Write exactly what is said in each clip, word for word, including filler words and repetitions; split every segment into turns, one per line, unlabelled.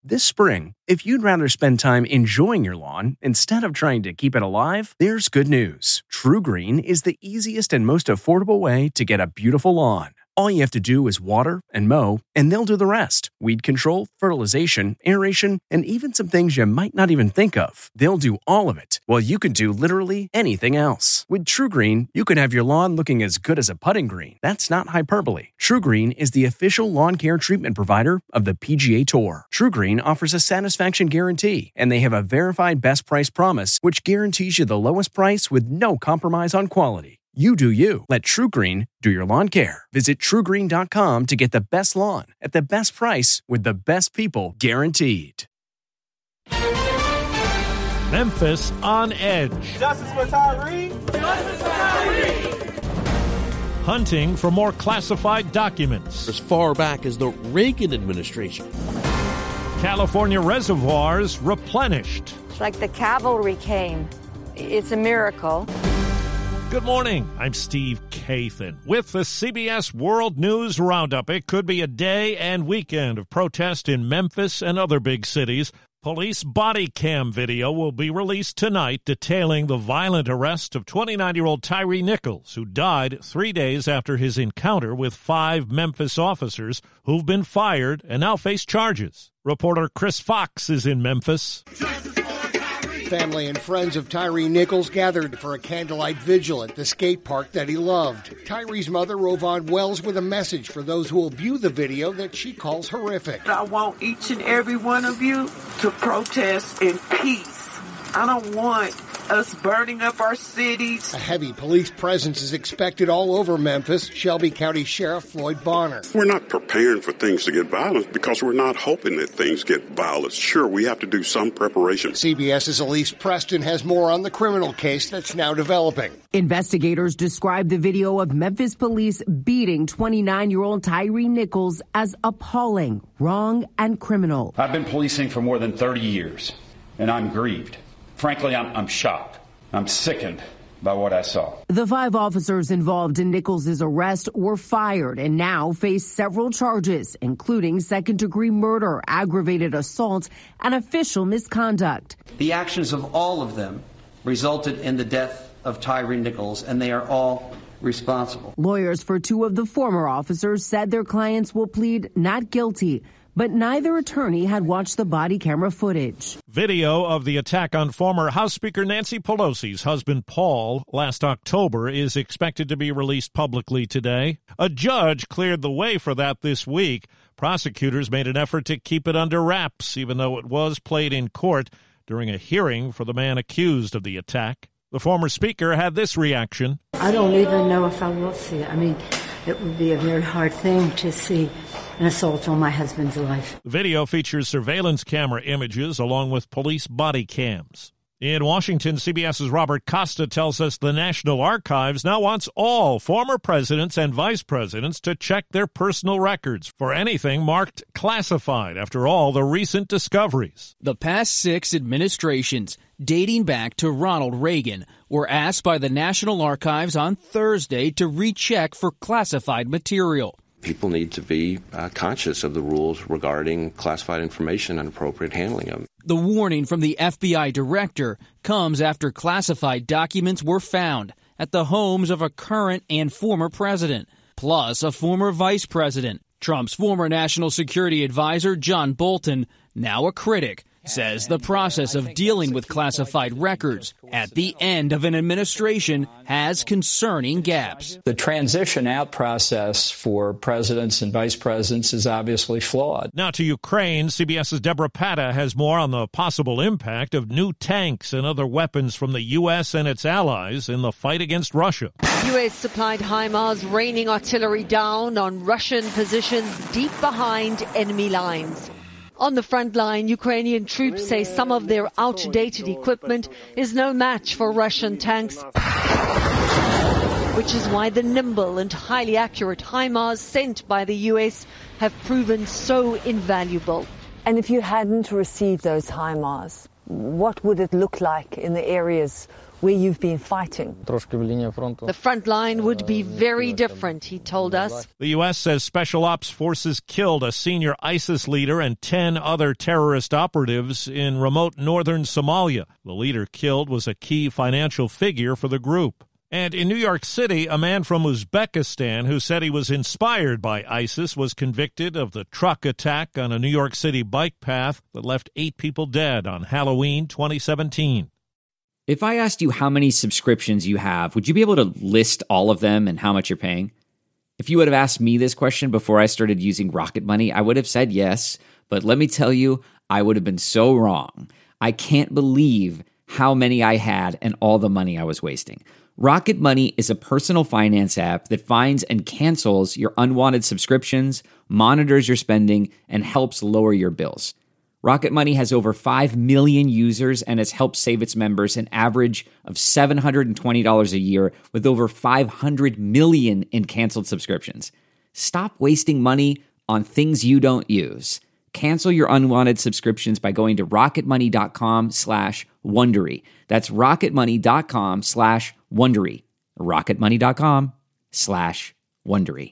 This spring, if you'd rather spend time enjoying your lawn instead of trying to keep it alive, there's good news. TruGreen is the easiest and most affordable way to get a beautiful lawn. All you have to do is water and mow, and they'll do the rest. Weed control, fertilization, aeration, and even some things you might not even think of. They'll do all of it, while you can do literally anything else. With TruGreen, you can have your lawn looking as good as a putting green. That's not hyperbole. TruGreen is the official lawn care treatment provider of the P G A Tour. TruGreen offers a satisfaction guarantee, and they have a verified best price promise, which guarantees you the lowest price with no compromise on quality. You do you. Let TruGreen do your lawn care. Visit True Green dot com to get the best lawn at the best price with the best people guaranteed.
Memphis on edge.
Justice for Tyree.
Justice for Tyree.
Hunting for more classified documents.
As far back as the Reagan administration.
California reservoirs replenished.
It's like the cavalry came. It's a miracle.
Good morning. I'm Steve Kathan with the C B S World News Roundup. It could be a day and weekend of protest in Memphis and other big cities. Police body cam video will be released tonight detailing the violent arrest of twenty-nine-year-old Tyree Nichols, who died three days after his encounter with five Memphis officers who've been fired and now face charges. Reporter Chris Fox is in Memphis.
Family and friends of Tyree Nichols gathered for a candlelight vigil at the skate park that he loved. Tyree's mother, Rovon Wells, with a message for those who will view the video that she calls horrific.
I want each and every one of you to protest in peace. I don't want us burning up our cities.
A heavy police presence is expected all over Memphis. Shelby County Sheriff Floyd Bonner.
We're not preparing for things to get violent because we're not hoping that things get violent. Sure, we have to do some preparation.
CBS's Elise Preston has more on the criminal case that's now developing.
Investigators describe the video of Memphis police beating twenty-nine-year-old Tyree Nichols as appalling, wrong, and criminal.
I've been policing for more than thirty years, and I'm grieved. Frankly, I'm, I'm shocked. I'm sickened by what I saw.
The five officers involved in Nichols' arrest were fired and now face several charges, including second-degree murder, aggravated assault, and official misconduct.
The actions of all of them resulted in the death of Tyree Nichols, and they are all responsible.
Lawyers for two of the former officers said their clients will plead not guilty, but neither attorney had watched the body camera footage.
Video of the attack on former House Speaker Nancy Pelosi's husband Paul last October is expected to be released publicly today. A judge cleared the way for that this week. Prosecutors made an effort to keep it under wraps, even though it was played in court during a hearing for the man accused of the attack. The former speaker had this reaction.
I don't even know if I will see it. I mean, it would be a very hard thing to see an assault on my husband's life.
The video features surveillance camera images along with police body cams. In Washington, CBS's Robert Costa tells us the National Archives now wants all former presidents and vice presidents to check their personal records for anything marked classified after all the recent discoveries.
The past six administrations, dating back to Ronald Reagan, were asked by the National Archives on Thursday to recheck for classified material.
People need to be uh, conscious of the rules regarding classified information and appropriate handling of them.
The warning from the F B I director comes after classified documents were found at the homes of a current and former president, plus a former vice president. Trump's former national security advisor, John Bolton, now a critic, says the process of dealing with classified records at the end of an administration has concerning gaps.
The transition out process for presidents and vice presidents is obviously flawed.
Now to Ukraine, CBS's Deborah Patta has more on the possible impact of new tanks and other weapons from the U S and its allies in the fight against Russia.
U S-supplied HIMARS raining artillery down on Russian positions deep behind enemy lines. On the front line, Ukrainian troops say some of their outdated equipment is no match for Russian tanks, which is why the nimble and highly accurate HIMARS sent by the U S have proven so invaluable.
And if you hadn't received those HIMARS, what would it look like in the areas where you've been fighting?
The front line would be very different, he told us.
The U S says special ops forces killed a senior ISIS leader and ten other terrorist operatives in remote northern Somalia. The leader killed was a key financial figure for the group. And in New York City, a man from Uzbekistan who said he was inspired by ISIS was convicted of the truck attack on a New York City bike path that left eight people dead on Halloween twenty seventeen.
If I asked you how many subscriptions you have, would you be able to list all of them and how much you're paying? If you would have asked me this question before I started using Rocket Money, I would have said yes, but let me tell you, I would have been so wrong. I can't believe how many I had and all the money I was wasting. Rocket Money is a personal finance app that finds and cancels your unwanted subscriptions, monitors your spending, and helps lower your bills. Rocket Money has over five million users and has helped save its members an average of seven hundred twenty dollars a year with over five hundred million in canceled subscriptions. Stop wasting money on things you don't use. Cancel your unwanted subscriptions by going to rocketmoney.com slash Wondery. That's rocketmoney.com slash Wondery. rocketmoney.com slash Wondery.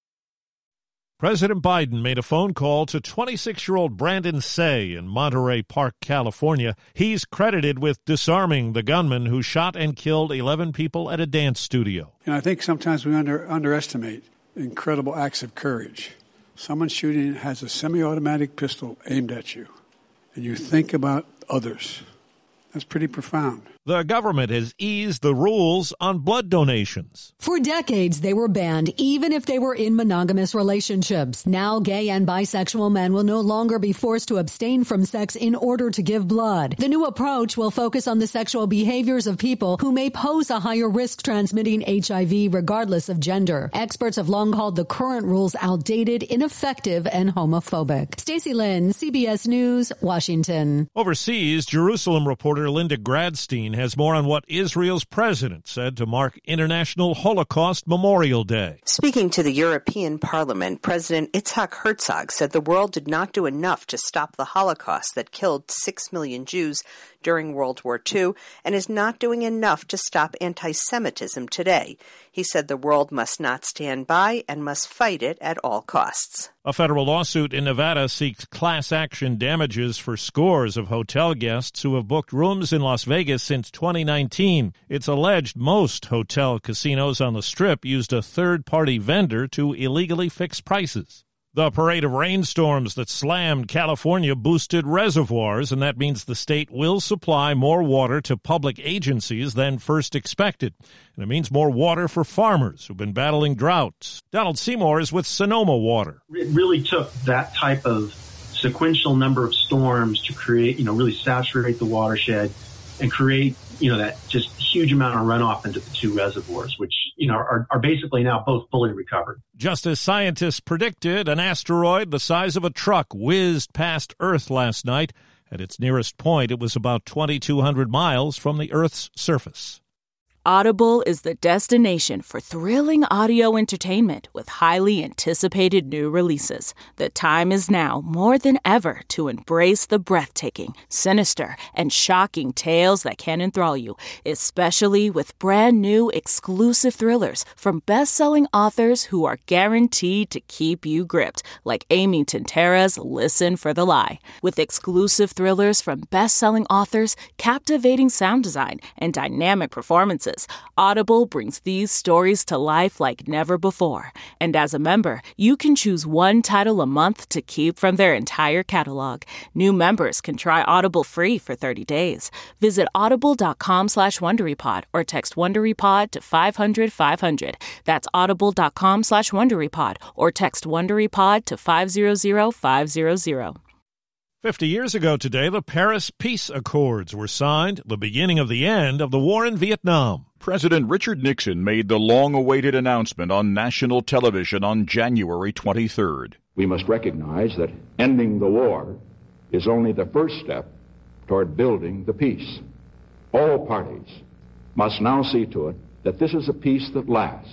President Biden made a phone call to twenty-six-year-old Brandon Say in Monterey Park, California. He's credited with disarming the gunman who shot and killed eleven people at a dance studio.
And I think sometimes we under, underestimate incredible acts of courage. Someone shooting has a semi-automatic pistol aimed at you, and you think about others. That's pretty profound.
The government has eased the rules on blood donations.
For decades, they were banned, even if they were in monogamous relationships. Now, gay and bisexual men will no longer be forced to abstain from sex in order to give blood. The new approach will focus on the sexual behaviors of people who may pose a higher risk transmitting H I V regardless of gender. Experts have long called the current rules outdated, ineffective, and homophobic. Stacey Lynn, C B S News, Washington.
Overseas, Jerusalem reporter Linda Gradstein has more on what Israel's president said to mark International Holocaust Memorial Day.
Speaking to the European Parliament, President Itzhak Herzog said the world did not do enough to stop the Holocaust that killed six million Jews during World War Two and is not doing enough to stop anti-Semitism today. He said the world must not stand by and must fight it at all costs.
A federal lawsuit in Nevada seeks class action damages for scores of hotel guests who have booked rooms in Las Vegas since twenty nineteen. It's alleged most hotel casinos on the Strip used a third-party vendor to illegally fix prices. The parade of rainstorms that slammed California boosted reservoirs, and that means the state will supply more water to public agencies than first expected. And it means more water for farmers who've been battling droughts. Donald Seymour is with Sonoma Water.
It really took that type of sequential number of storms to create, you know, really saturate the watershed and create, you know, that just huge amount of runoff into the two reservoirs, which, you know, are, are basically now both fully recovered.
Just as scientists predicted, an asteroid the size of a truck whizzed past Earth last night. At its nearest point, it was about twenty-two hundred miles from the Earth's surface.
Audible is the destination for thrilling audio entertainment with highly anticipated new releases. The time is now more than ever to embrace the breathtaking, sinister, and shocking tales that can enthrall you, especially with brand new exclusive thrillers from best-selling authors who are guaranteed to keep you gripped, like Amy Tintera's Listen for the Lie. With exclusive thrillers from best-selling authors, captivating sound design, and dynamic performances, Audible brings these stories to life like never before. And as a member, you can choose one title a month to keep from their entire catalog. New members can try Audible free for thirty days. Visit audible.com slash WonderyPod or text WonderyPod to five hundred five hundred. That's audible.com slash WonderyPod or text WonderyPod to five hundred five hundred.
Fifty years ago today, the Paris Peace Accords were signed, the beginning of the end of the war in Vietnam.
President Richard Nixon made the long-awaited announcement on national television on January twenty-third.
We must recognize that ending the war is only the first step toward building the peace. All parties must now see to it that this is a peace that lasts.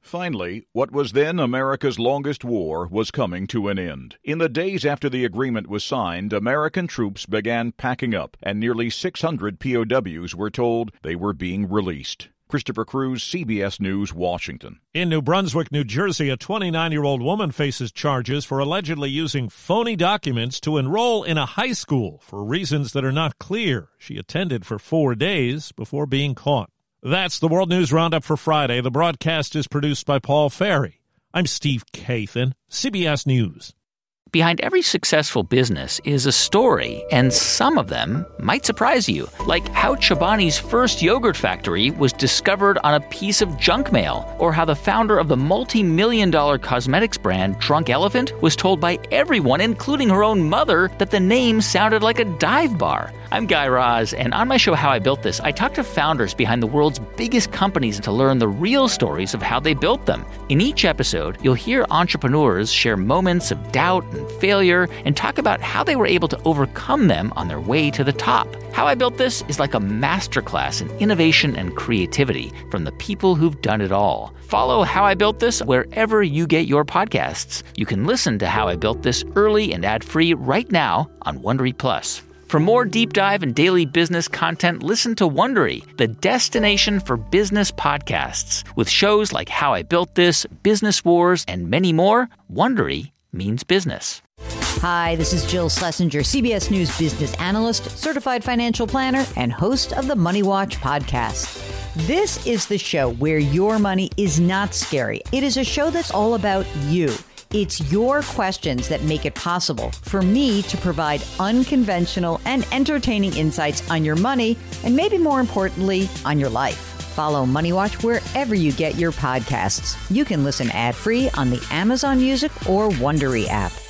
Finally, what was then America's longest war was coming to an end. In the days after the agreement was signed, American troops began packing up, and nearly six hundred P O Ws were told they were being released. Christopher Cruz, C B S News, Washington.
In New Brunswick, New Jersey, a twenty-nine-year-old woman faces charges for allegedly using phony documents to enroll in a high school for reasons that are not clear. She attended for four days before being caught. That's the World News Roundup for Friday. The broadcast is produced by Paul Ferry. I'm Steve Kathan, C B S News.
Behind every successful business is a story, and some of them might surprise you. Like how Chobani's first yogurt factory was discovered on a piece of junk mail, or how the founder of the multi-million dollar cosmetics brand Drunk Elephant was told by everyone, including her own mother, that the name sounded like a dive bar. I'm Guy Raz, and on my show How I Built This, I talk to founders behind the world's biggest companies to learn the real stories of how they built them. In each episode, you'll hear entrepreneurs share moments of doubt and failure and talk about how they were able to overcome them on their way to the top. How I Built This is like a masterclass in innovation and creativity from the people who've done it all. Follow How I Built This wherever you get your podcasts. You can listen to How I Built This early and ad-free right now on Wondery Plus. For more deep dive and daily business content, listen to Wondery, the destination for business podcasts. With shows like How I Built This, Business Wars, and many more, Wondery means business.
Hi, this is Jill Schlesinger, C B S News business analyst, certified financial planner, and host of the Money Watch podcast. This is the show where your money is not scary. It is a show that's all about you. It's your questions that make it possible for me to provide unconventional and entertaining insights on your money, and maybe more importantly, on your life. Follow Money Watch wherever you get your podcasts. You can listen ad-free on the Amazon Music or Wondery app.